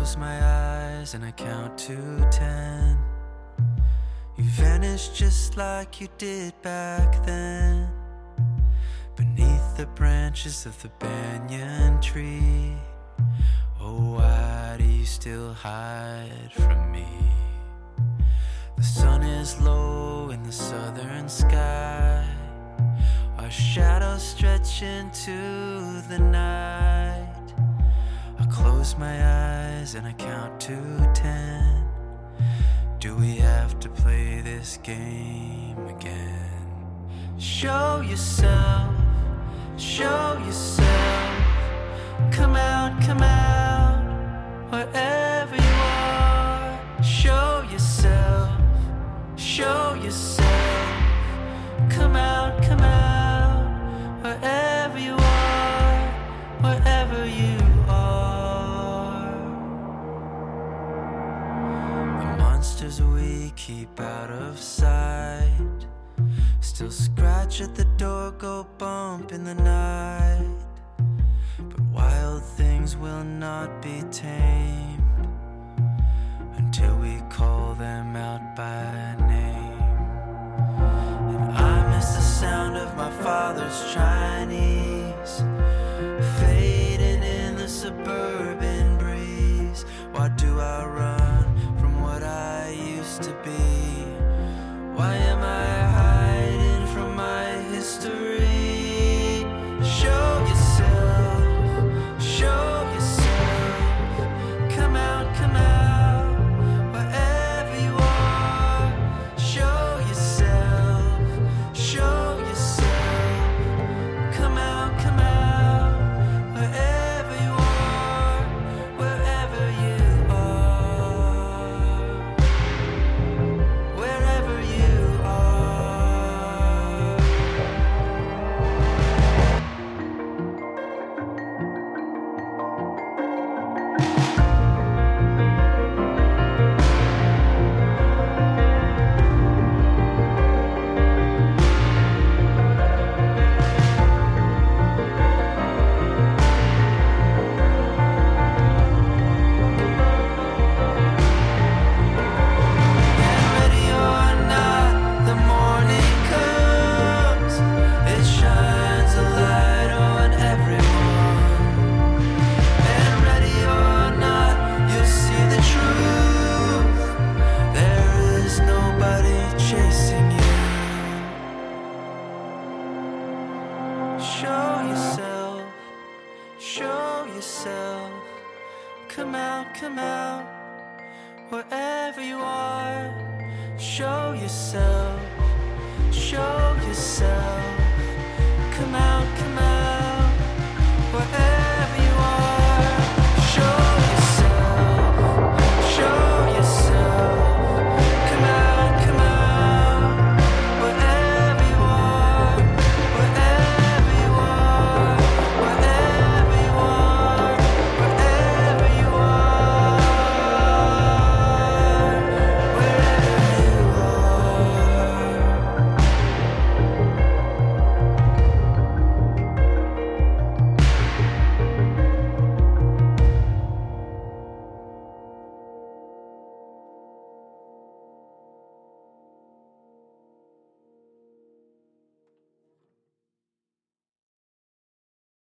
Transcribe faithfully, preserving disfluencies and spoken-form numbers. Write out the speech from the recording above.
close my eyes and I count to ten. You vanished just like you did back then, beneath the branches of the banyan tree. Oh, why do you still hide from me? The sun is low in the southern sky, our shadows stretch into the night. I close my eyes and I count to ten. Do we have to play this game again? Show yourself, show yourself. Come out, come out, wherever you are. Show yourself, show yourself. Come out, come out, wherever you are, wherever you are. The monsters we keep out of sight still scratch at the door, go bump in the night. But wild things will not be tamed until we call them out by name. And I miss the sound of my father's Chinese fading in the suburban breeze. Why do I run from what I used to be? Why am I hiding from my history? Show yourself, show yourself. Come out, come out, wherever you are. Show yourself, show yourself. Come out, come out, wherever you are, wherever you are, wherever you are. Ready or not, the morning comes. It shines a light on everyone. And ready or not, you'll see the truth. There is nobody chasing you. Show yourself, show yourself. Come out, come out, wherever you are. Show yourself, show yourself.